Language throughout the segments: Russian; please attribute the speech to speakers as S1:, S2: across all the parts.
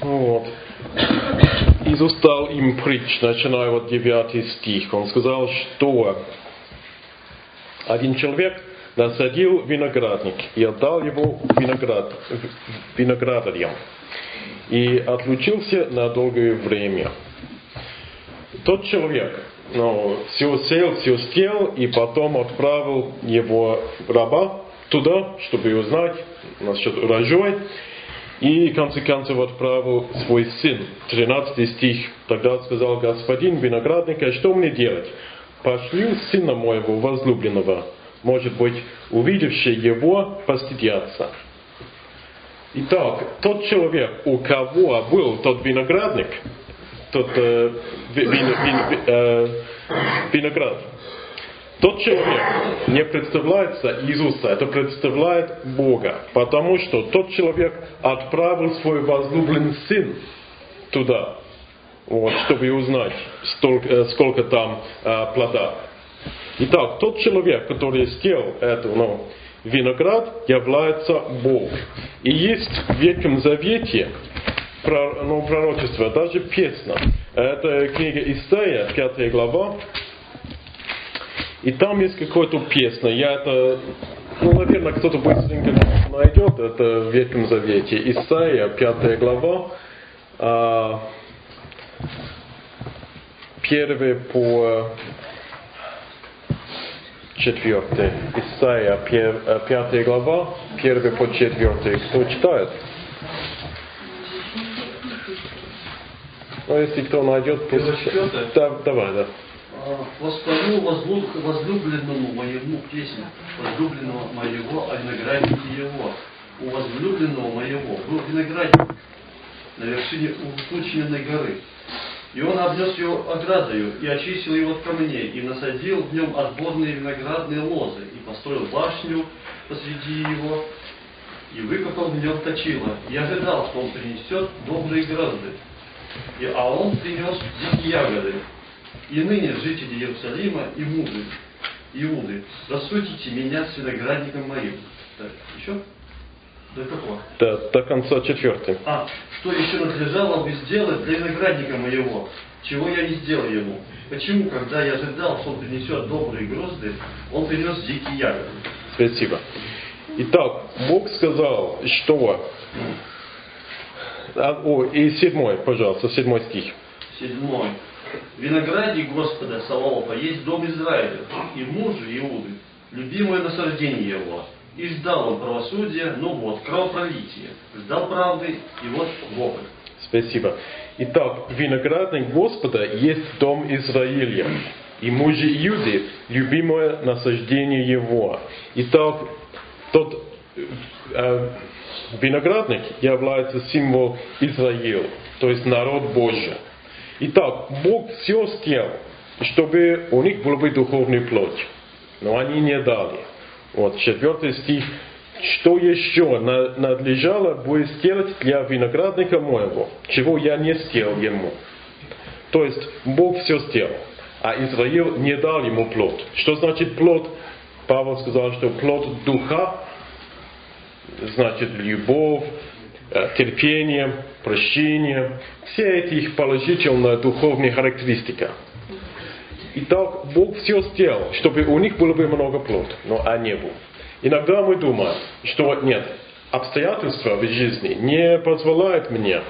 S1: Вот. Иисус дал им притч, начиная от 9 стих. Он сказал, что один человек насадил виноградник и отдал его виноградарям. И отлучился на долгое время. Тот человек все сел, все сделал, и потом отправил его раба туда, чтобы узнать насчет урожая. И в конце концов отправил свой сын. 13 стих. Тогда сказал господин виноградника: что мне делать? Пошлю сына моего возлюбленного. Может быть, увидевший его, постыдятся. Итак, тот человек, у кого был тот виноградник, тот виноград, тот человек не представляется Иисуса, это представляет Бога. Потому что тот человек отправил свой возлюбленный сын туда, вот, чтобы узнать, сколько там плода. Итак, тот человек, который сделал эту виноград, является Бог. И есть в Ветхом Завете пророчество, даже песня. Это книга Исаия, 5 глава. И там есть какая-то песня. Наверное, кто-то быстренько найдет это в Ветхом Завете. Исаия, 5 глава, 1 по 4. Исаия, 5 глава, 1 по 4. Кто читает? Если кто найдет, пусть... Давай, да.
S2: Воспою возлюбленному моему песню, возлюбленного моего, о винограднике его. У возлюбленного моего был виноградник на вершине укученной горы. И он обнес его оградою, и очистил его от камней, и насадил в нем отборные виноградные лозы, и построил башню посреди его, и выкопал в нем точило, и ожидал, что он принесет добрые грозды. А он принес дикие ягоды. И ныне, жители Иерусалима и Иуды, рассудите меня с виноградником моим. Так, еще? До какого?
S1: До конца 4.
S2: Что еще надлежало бы сделать для виноградника моего, чего я не сделал ему? Почему, когда я ожидал, что он принесет добрые грозды, он принес дикие ягоды?
S1: Спасибо. Итак, Бог сказал, что... И 7, пожалуйста, 7 стих.
S2: 7. Виноградник Господа Саваофа есть дом Израиля, и мужа Иуды, любимое насаждение его. И ждал он правосудия, но вот кровопролитие. Ждал правды, и вот вопль.
S1: Спасибо. Итак, виноградник Господа есть дом Израиля, и мужи Иуды, любимое насаждение его. Итак, тот виноградник является символом Израиля, то есть народ Божий. Итак, Бог все сделал, чтобы у них был бы духовный плод. Но они не дали. Вот, 4 стих. Что еще надлежало бы сделать для виноградника моего, чего я не сделал ему? То есть, Бог все сделал, а Израиль не дал ему плод. Что значит плод? Павел сказал, что плод духа значит любовь, терпение, прощение. Все эти их положительные духовные характеристики. Итак, Бог все сделал, чтобы у них было бы много плода, но не было. Иногда мы думаем, что нет, обстоятельства в жизни не позволяют мне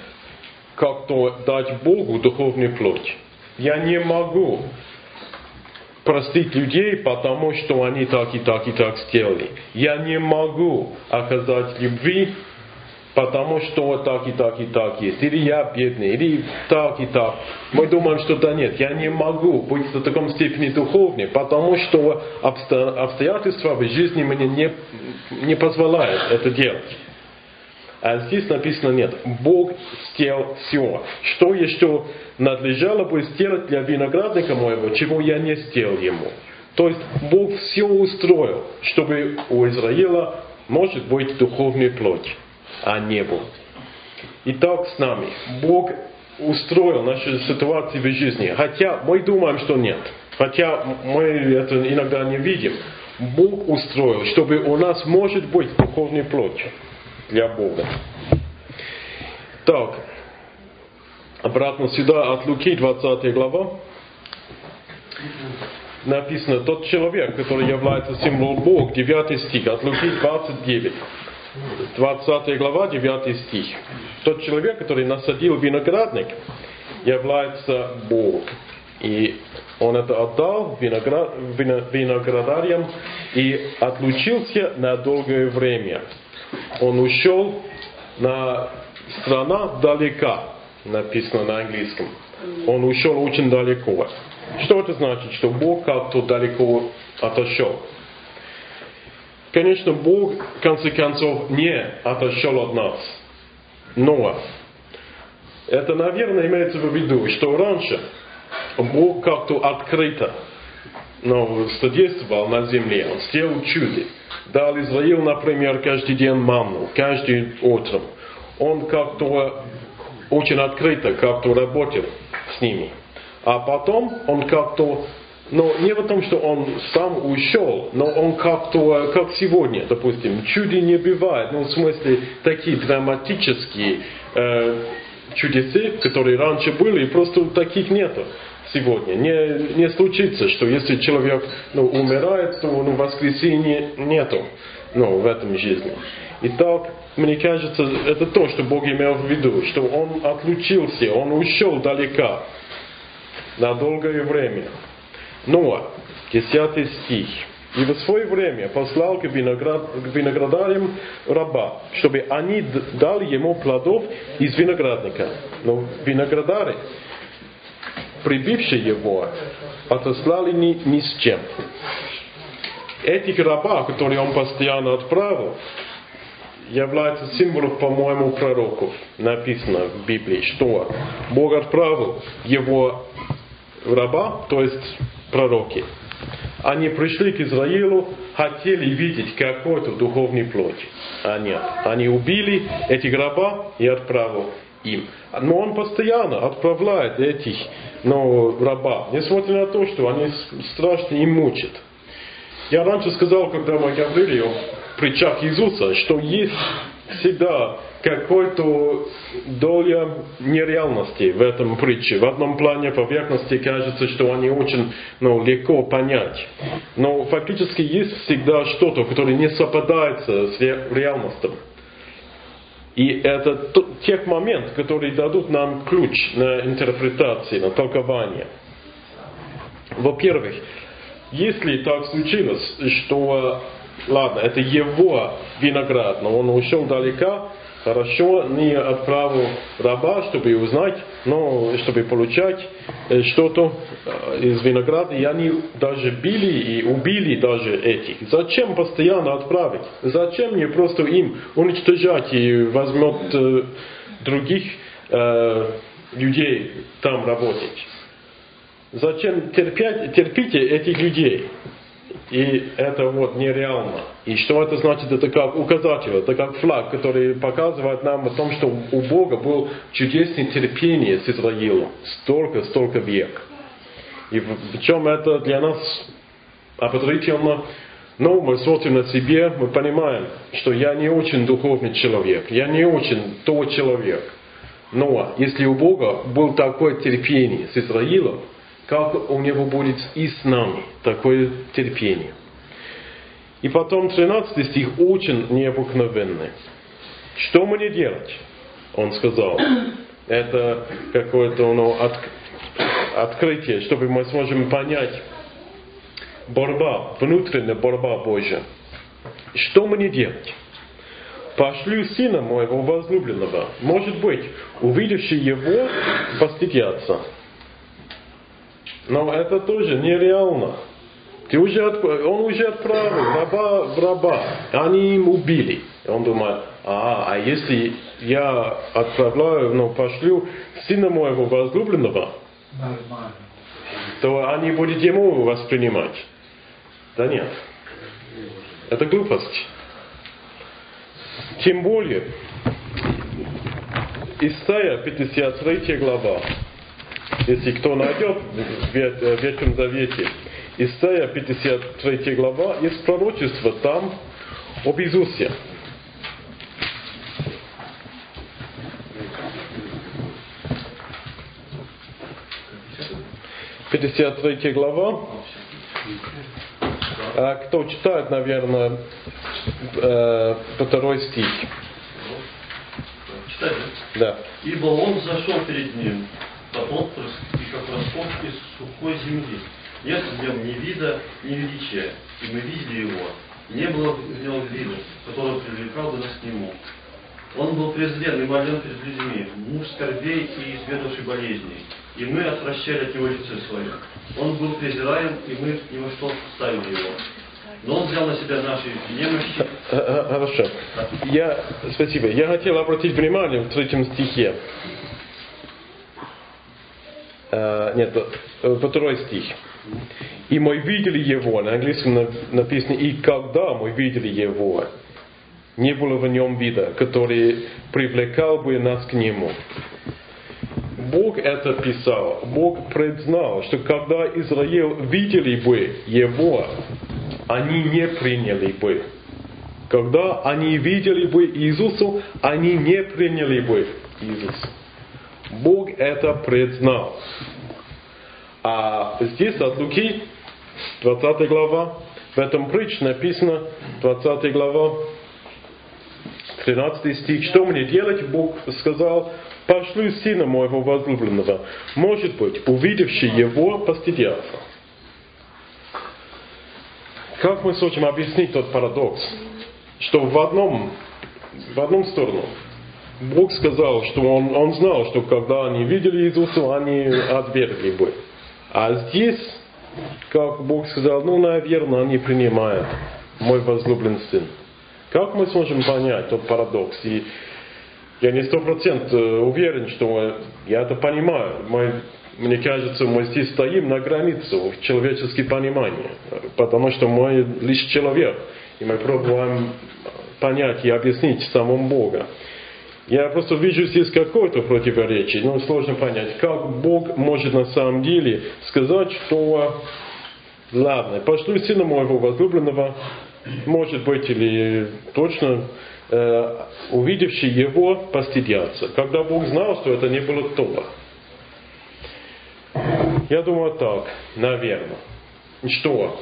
S1: как-то дать Богу духовный плод. Я не могу простить людей, потому что они так и так и так сделали. Я не могу оказать любви, потому что так и так и так есть. Или я бедный, или так и так. Мы думаем, что да нет, я не могу быть в таком степени духовный, потому что обстоятельства в жизни мне не позволяют это делать. А здесь написано нет. Бог сделал все. Что еще надлежало бы сделать для виноградника моего, чего я не сделал ему. То есть Бог все устроил, чтобы у Израиля может быть духовный плод, а не был. И так с нами. Бог устроил наши ситуации в жизни. Хотя мы думаем, что нет. Хотя мы это иногда не видим. Бог устроил, чтобы у нас может быть духовный плод для Бога. Так, обратно сюда от Луки, 20 глава. Написано, тот человек, который является символом Бога, 9 стих, от Луки 29. 20 глава, 9 стих. Тот человек, который насадил виноградник, является Бог. И он это отдал виноградарям и отлучился на долгое время. Он ушел на страна далека, написано на английском. Он ушел очень далеко. Что это значит, что Бог как-то далеко отошел? Конечно, Бог, в конце концов, не отошел от нас. Но это, наверное, имеется в виду, что раньше Бог как-то открыто содействовал на земле. Он сделал чудо. Дал Израилю, например, каждый день манну, каждый утром. Он как-то очень открыто как-то работал с ними. А потом он как-то, не в том, что он сам ушел, но он как-то, как сегодня, допустим, чудо не бывает, в смысле такие драматические чудеса, которые раньше были, просто таких нету сегодня. Не случится, что если человек умирает, то воскресения нету в этом жизни. Итак, мне кажется, это то, что Бог имел в виду, что он отлучился, он ушел далеко, на долгое время. Но, 10 стих. И в свое время послал к виноградарям раба, чтобы они дали ему плодов из виноградника. Но виноградары, прибившие его, отослали ни с чем. Этих раба, которые он постоянно отправил, является символом, по-моему, пророков. Написано в Библии, что Бог отправил его раба, то есть пророки. Они пришли к Израилу, хотели видеть какой-то духовный плод. А нет. Они убили этих раба и отправил им. Но он постоянно отправляет этих раба, несмотря на то, что они страшно им мучат. Я раньше сказал, когда мы говорили о притчах Иисуса, что есть всегда какой-то доля нереальности в этом притче. В одном плане поверхности кажется, что они очень легко понять. Но фактически есть всегда что-то, которое не совпадает с реальностью. И это тех моментов, которые дадут нам ключ на интерпретацию, на толкование. Во-первых, если так случилось, что, ладно, это его виноград, но он ушел далеко, хорошо, не отправил раба, чтобы узнать, чтобы получать что-то из винограда, и они даже били и убили даже этих. Зачем постоянно отправить? Зачем не просто им уничтожать и возьмет других людей там работать? Зачем терпите этих людей? И это нереально. И что это значит? Это как указатель, это как флаг, который показывает нам о том, что у Бога было чудесное терпение с Израилом. Столько век. И в чем это для нас ободрительно? Мы смотрим на себе, мы понимаем, что я не очень духовный человек, я не очень тот человек. Но если у Бога было такое терпение с Израилом, как у него будет и с нами такое терпение. И потом 13 стих очень необыкновенный. Что мне делать? Он сказал. Это какое-то открытие, чтобы мы сможем понять внутренняя борьба Божья. Что мне делать? Пошлю сына моего возлюбленного. Может быть, увидевший его, постыдятся. Но это тоже нереально. Он уже отправил раба в раба. Они им убили. Он думает, а если я отправляю, пошлю сына моего возлюбленного, то они будут ему воспринимать. Да нет. Это глупость. Тем более, Исайя 53 глава. Если кто найдет в Ветхом Завете, Исайя 53 глава, есть пророчество там об Иисусе. 53 глава. Кто читает, наверное, 2 стих.
S2: Читать?
S1: Да.
S2: «Ибо он зашел перед ним, как отпрыск и как росток из сухой земли. Нет в нем ни вида, ни величия, и мы видели его. Не было в нем вида, который привлекал бы нас к нему. Он был презрен и молен перед людьми, муж скорбей и изведавший болезней, и мы отвращали от него лицо свое. Он был презираем, и мы ни во что ставили его. Но он взял на себя наши немощи».
S1: Хорошо. Спасибо. Я хотел обратить внимание в 3 стихе. Нет, 2 стих. «И мы видели его», на английском написано, «и когда мы видели его, не было в нем вида, который привлекал бы нас к нему». Бог это писал. Бог предзнал, что когда Израиль видели бы его, они не приняли бы. Когда они видели бы Иисуса, они не приняли бы Иисуса. Бог это предзнал. А здесь от Луки, 20 глава, в этом притче написано, 20 глава, 13 стих, «Что мне делать?» Бог сказал: «Пошлю сына моего возлюбленного. Может быть, увидевший его, постыдятся». Как мы сможем объяснить тот парадокс, что в одну сторону Бог сказал, что он знал, что когда они видели Иисуса, они отвергли бы. А здесь, как Бог сказал, наверное, они принимают мой возлюбленный сын. Как мы сможем понять тот парадокс? И я не 100% уверен, что я это понимаю. Мне кажется, мы здесь стоим на границе человеческого понимания, потому что мы лишь человек, и мы пробуем понять и объяснить самому Бога. Я просто вижу здесь какое-то противоречие, сложно понять, как Бог может на самом деле сказать, что ладно, пошлю сына моего возлюбленного, может быть, или точно, увидевший его, постыдятся. Когда Бог знал, что это не было то. Я думаю так, наверное, что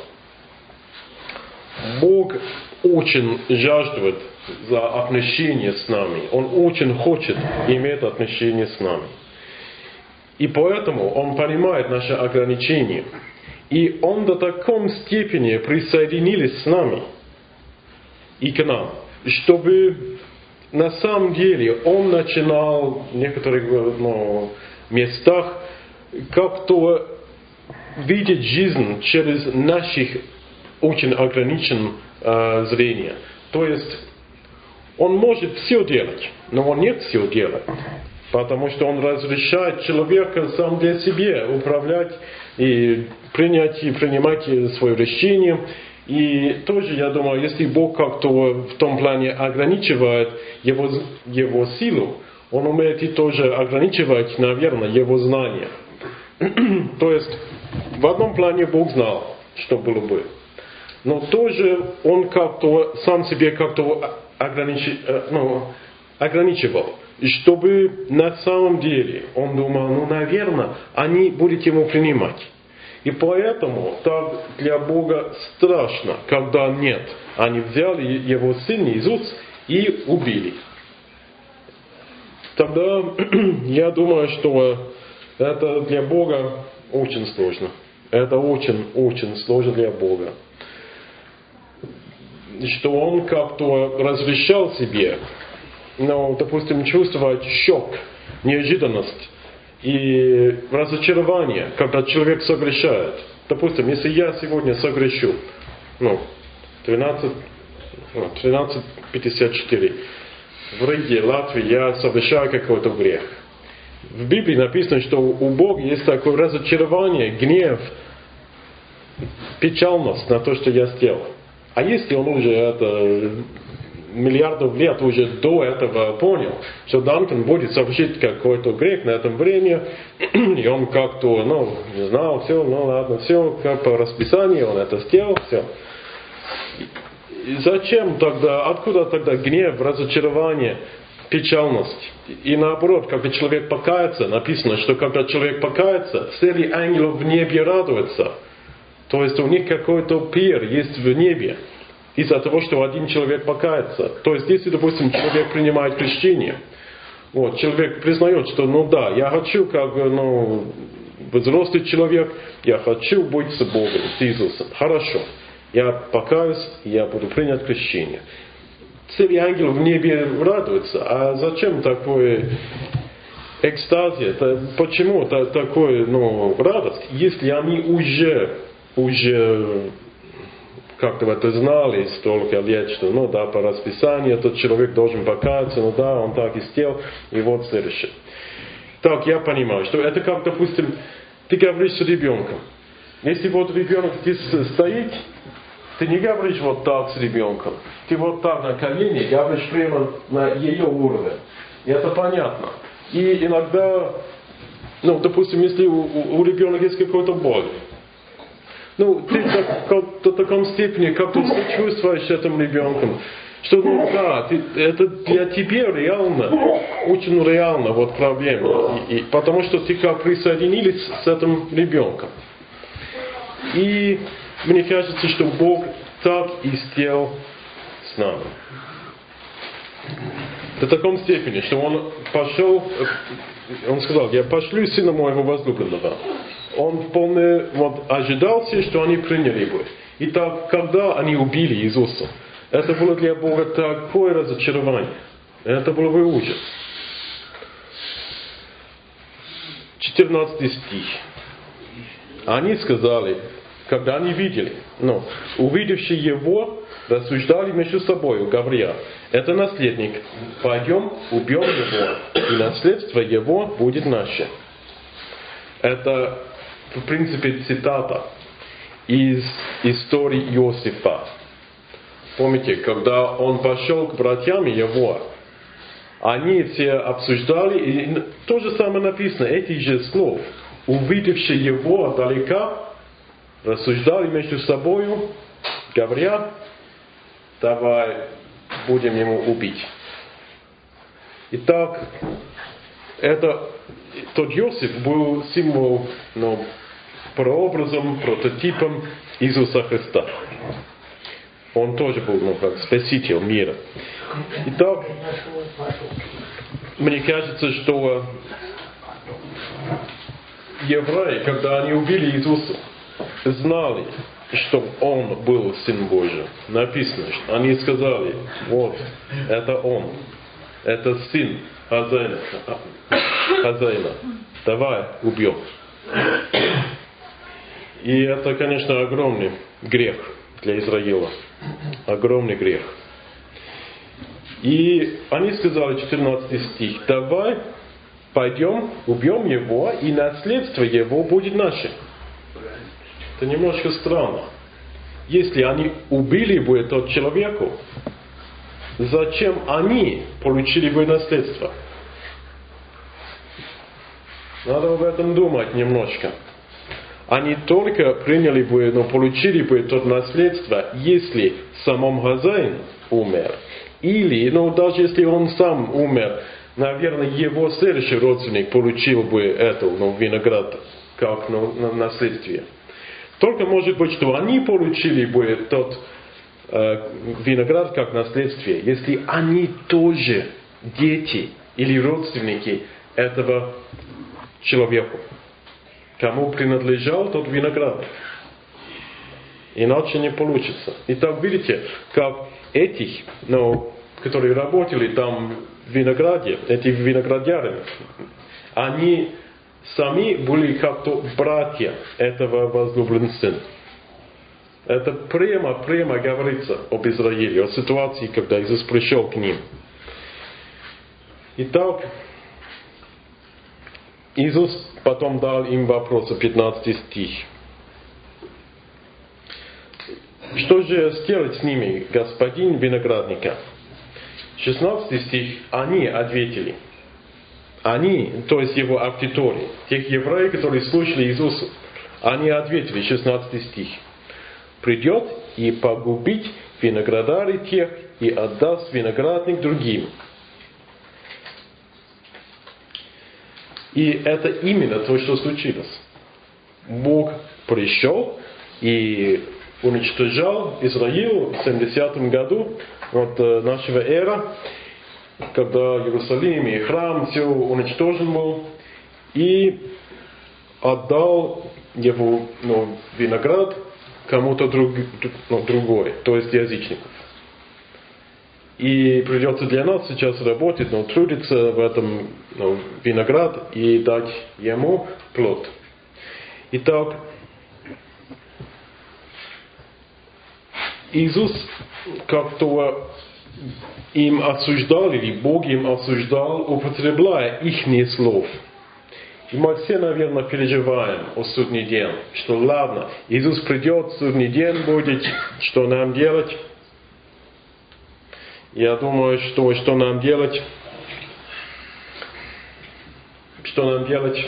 S1: Бог очень жаждет за отношения с нами. Он очень хочет иметь отношения с нами. И поэтому Он понимает наши ограничения. И Он до такой степени присоединился с нами и к нам, чтобы на самом деле Он начинал в некоторых местах как-то видеть жизнь через наших очень ограниченное зрение. То есть Он может все делать, но Он не все делает. Потому что Он разрешает человеку сам для себя управлять и принять и принимать свое решение. И тоже, я думаю, если Бог как-то в том плане ограничивает его силу, Он умеет и тоже ограничивать, наверное, его знания. То есть, в одном плане Бог знал, что было бы. Но тоже Он как-то сам себе как-то ограничивал. И чтобы на самом деле Он думал, наверное, они будут Ему принимать. И поэтому так для Бога страшно, когда нет. Они взяли Его Сына Иисус и убили. Тогда я думаю, что это для Бога очень сложно. Это очень сложно для Бога. Что Он как-то разрешал себе, допустим, чувствовать шок, неожиданность и разочарование, когда человек согрешает. Допустим, если я сегодня согрешу, 13:54, в Риге, Латвии, я совершаю какой-то грех. В Библии написано, что у Бога есть такое разочарование, гнев, печальность на то, что я сделал. А если он уже миллиардов лет уже до этого понял, что Данкан будет совершить какой-то грех на этом времени, и он как-то, не знал, все, ладно, все, как по расписанию он это сделал, все. И зачем тогда, откуда тогда гнев, разочарование? печальность. И наоборот, когда человек покается, написано, что когда человек покается, цели ангелов в небе радуются. То есть у них какой-то пир есть в небе из-за того, что один человек покается. То есть если, допустим, человек принимает крещение, вот, человек признает, что ну да, я хочу как взрослый человек, я хочу быть с Богом, с Иисусом. Хорошо, я покаюсь, я буду принять крещение. Цели ангелов в небе радуются. А зачем такой экстазия? Почему такой радость, если они уже как-то это знали столько лет, что по расписанию этот человек должен покаяться, он так и сделал, и вот следующее. Так, я понимаю, что это как, допустим, ты говоришь с ребенком. Если вот ребенок здесь стоит, ты не говоришь вот так с ребенком. Ты вот так на колени говоришь прямо на ее уровень. И это понятно. И иногда, допустим, если у ребенка есть какой-то боль, ты до такой степени как-то сочувствуешь этим ребенком, что это для тебя реально, очень реально вот проблема. Потому что ты как присоединились с этим ребенком. И мне кажется, что Бог так и сделал с нами. До такой степени, что Он пошел, Он сказал, я пошлю сына моего возлюбленного. Он вполне ожидал, что они приняли бы. И так, когда они убили Иисуса, это было для Бога такое разочарование. Это было бы ужас. 14 стих. Они сказали, когда они видели, увидевшие его, рассуждали между собой, говоря, это наследник, пойдем, убьем его, и наследство его будет наше. Это, в принципе, цитата из истории Иосифа. Помните, когда он пошел к братьям его, они все обсуждали, и то же самое написано, этих же слов. Увидевшие его далека, рассуждали между собою, говоря, давай будем ему убить. Итак, тот Иосиф был символ, прообразом, прототипом Иисуса Христа. Он тоже был, как спаситель мира. Итак, мне кажется, что евреи, когда они убили Иисуса, знали, что Он был Сын Божий. Написано, что они сказали, вот, это Он, это Сын хозяина. Давай убьем. И это, конечно, огромный грех для Израиля. Огромный грех. И они сказали, 14 стих, давай пойдем, убьем его, и наследство его будет наше. Это немножко странно. Если они убили бы этого человека, зачем они получили бы наследство? Надо об этом думать немножко. Они только приняли бы, получили бы это наследство, если самом хозяин умер. Или, даже если он сам умер, наверное, его следующий родственник получил бы это, виноград, как наследие. Только может быть, что они получили бы тот виноград как наследие, если они тоже дети или родственники этого человека, кому принадлежал тот виноград. Иначе не получится. Итак, видите, как этих, которые работали там в винограде, эти виноградарями, они сами были как-то братья этого возлюбленного сына. Это прямо говорится об Израиле, о ситуации, когда Иисус пришел к ним. Итак, Иисус потом дал им вопрос, 15 стих. Что же сделать с ними, господин виноградника? 16 стих, они ответили. Они, то есть его аудитория, тех евреев, которые слушали Иисуса, они ответили, 16 стих. Придет и погубить виноградары тех, и отдаст виноградник другим. И это именно то, что случилось. Бог пришел и уничтожал Израиль в 70 году от нашего эра, когда Иерусалим и храм все уничтожен был, и отдал его виноград кому-то другой, то есть язычников. И придется для нас сейчас работать, трудиться в этом виноград и дать ему плод. Итак, Иисус как-то им осуждал, или Бог им осуждал, употребляя их слов. И мы все, наверное, переживаем о судный день, что ладно, Иисус придет, судный день будет, что нам делать? Я думаю, что нам делать? Что нам делать?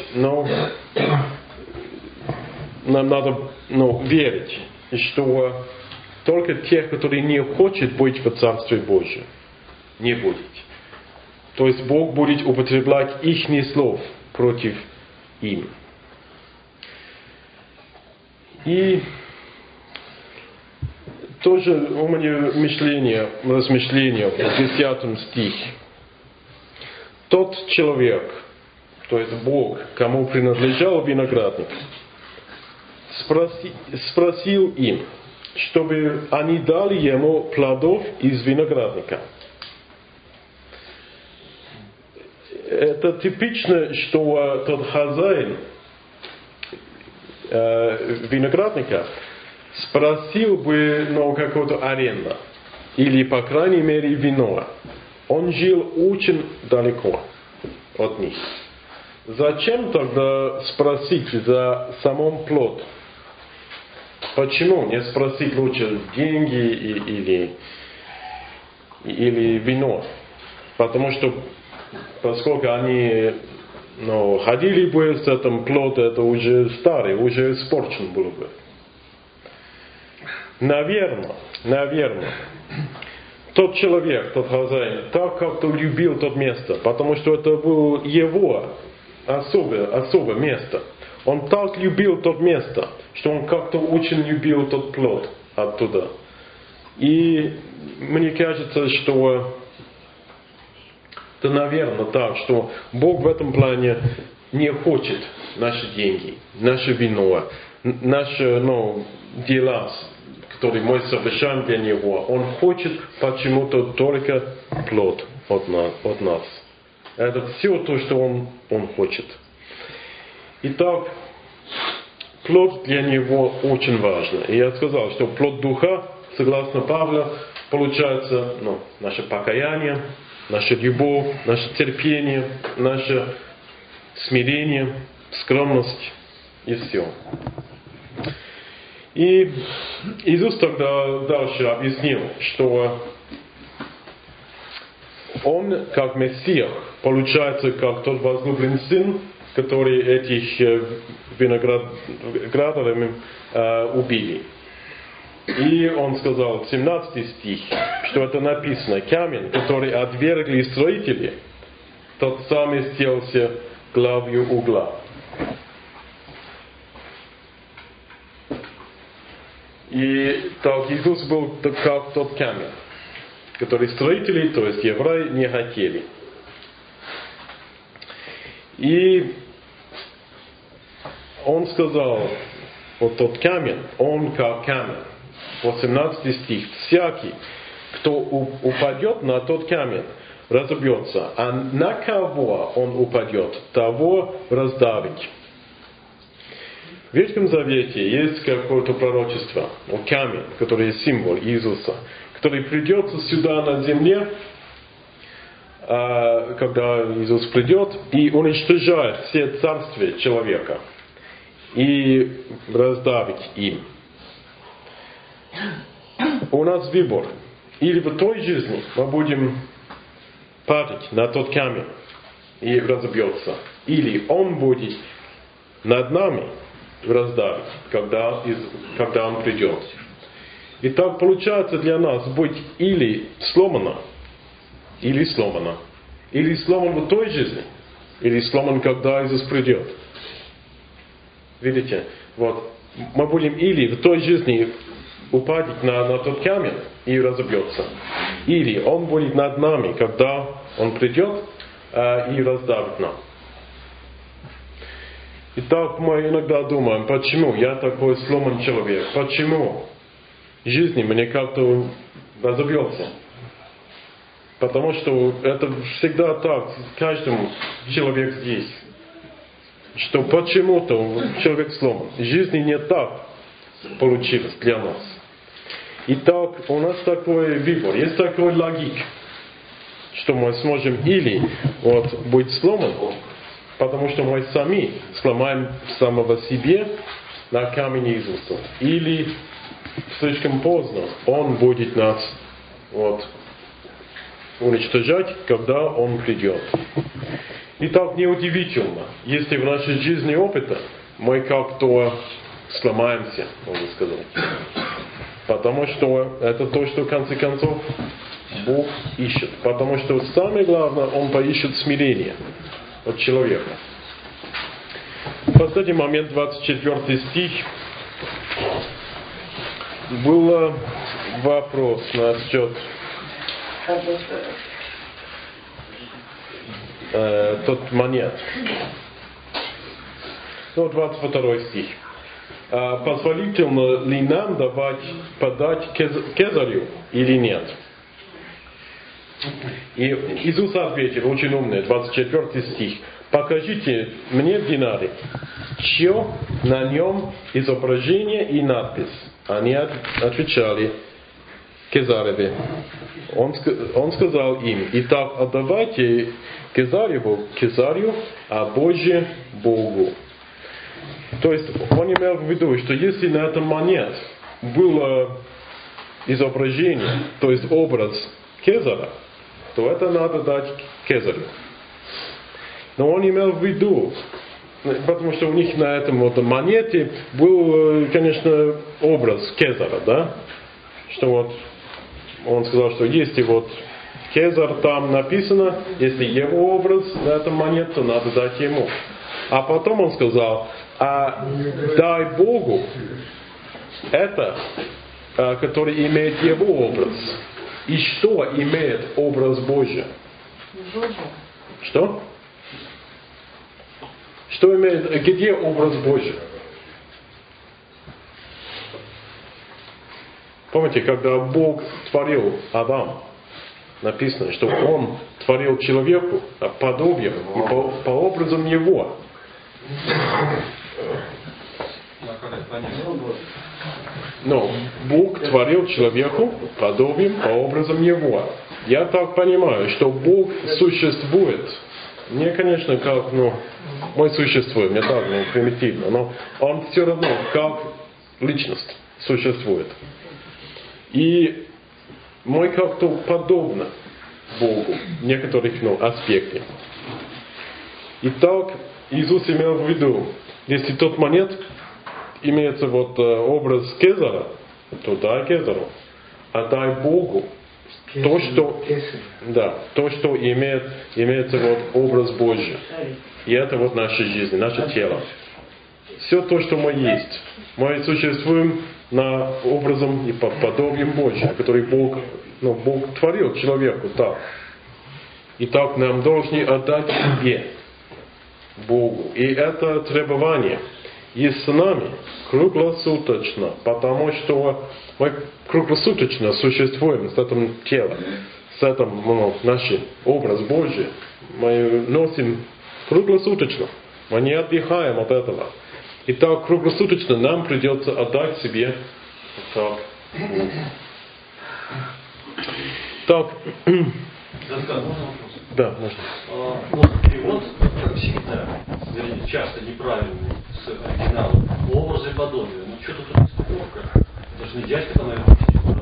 S1: Нам надо верить, что только тех, которые не хотят быть в Царстве Божьем, не будет. То есть Бог будет употреблять их слов против им. И тоже у меня размышление в 10 стихе. Тот человек, то есть Бог, кому принадлежал виноградник, спросил им, чтобы они дали ему плодов из виноградника. Это типично, что тот хозяин виноградника спросил бы какую-то аренду, или, по крайней мере, вино. Он жил очень далеко от них. Зачем тогда спросить за самом плод? Почему не спросить лучше деньги или вино? Потому что, поскольку они ходили бы с этим плодом, это уже старый, уже испорчен был бы. Наверное, тот человек, тот хозяин, так как-то любил то место, потому что это было его особое место. Он так любил то место, что он как-то очень любил тот плод оттуда. И мне кажется, что это, наверное, так, что Бог в этом плане не хочет наши деньги, наше вино, наши дела, которые мы совершаем для Него. Он хочет почему-то только плод от нас. Это все то, что Он хочет. Итак, плод для Него очень важен. И я сказал, что плод Духа, согласно Павлу, получается наше покаяние, наша любовь, наше терпение, наше смирение, скромность и все. И Иисус тогда дальше объяснил, что Он, как Мессия, получается, как тот возлюбленный сын, который этих виноградарями убили. И он сказал в 17 стих, что это написано: камень, который отвергли строители, тот самый сделался главою угла. И так Иисус был как тот камень, который строители, то есть евреи, не хотели. И он сказал, вот тот камень, он как камень. 18 стих. Всякий, кто упадет на тот камень, разобьется, а на кого он упадет, того раздавить. В Ветхом Завете есть какое-то пророчество о камне, который символ Иисуса, который придет сюда на земле, когда Иисус придет и уничтожает все царствия человека и раздавить им. У нас выбор. Или в той жизни мы будем падать на тот камень и разобьется. Или он будет над нами раздавить, когда он придет. И так получается для нас быть или сломано, или сломан в той жизни, или сломан, когда Иисус придет. Видите? Вот. Мы будем или в той жизни упадет на тот камень и разобьется. Или Он будет над нами, когда Он придет и раздавит нам. Итак, мы иногда думаем, почему я такой сломан человек? Почему жизнь мне как-то разобьется? Потому что это всегда так, каждому человек здесь. Что почему-то человек сломан. В жизни не так получилось для нас. Итак, у нас такой выбор, есть такой логик, что мы сможем или быть сломан, потому что мы сами сломаем самого себе на камень Иисуса. Или слишком поздно Он будет нас уничтожать, когда Он придет. Итак, неудивительно, если в нашей жизни опыта мы как-то сломаемся, можно сказать. Потому что это то, что в конце концов Бог ищет. Потому что самое главное, Он поищет смирение от человека. Последний момент, 24 стих. Был вопрос насчет тот монет. 22 стих. Позволительно ли нам подать Кезарю или нет? И Иисус ответил, очень умный, 24 стих. Покажите мне в динаре, чье на нем изображение и надпись. Они отвечали Кезареве. Он сказал им, итак, отдавайте Кезареву Кезарю, а Божье Богу. То есть он имел в виду, что если на этом монет было изображение, то есть образ Кезара, то это надо дать Кезарю. Но он имел в виду, потому что у них на этом монете был, конечно, образ Кезара, да? Что он сказал, что если Кезар там написано, если его образ на этом монете, то надо дать ему. А потом он сказал, дай Богу это, который имеет его образ. И что имеет образ Божий? Что? Что имеет, где образ Божий? Помните, когда Бог творил Адам, написано, что Он творил человеку подобием и по образам его. Но Бог творил человеку подобием по образам его. Я так понимаю, что Бог существует. Не, конечно, как, мы существуем, не так, примитивно, но Он все равно как личность существует. И мы как-то подобны Богу в некоторых аспектах. Итак, Иисус имел в виду, если тот монет имеется образ Кезара, то дай Кезару, а дай Богу то, что имеется образ Божий. И это наша жизнь, наше тело. Все то, что мы есть, мы существуем на образом и подобием Божьим, который Бог творил человеку так. Итак, нам должны отдать себе, Богу. И это требование есть с нами круглосуточно, потому что мы круглосуточно существуем с этим телом, с этим наш образ Божий. Мы носим круглосуточно, мы не отдыхаем от этого. И так круглосуточно нам придется отдать себе так. Так. Да, можно.
S2: Перевод, как всегда, часто неправильный с оригинала. Образы подобия. Что тут расстановка? Это же не дядька, наверное,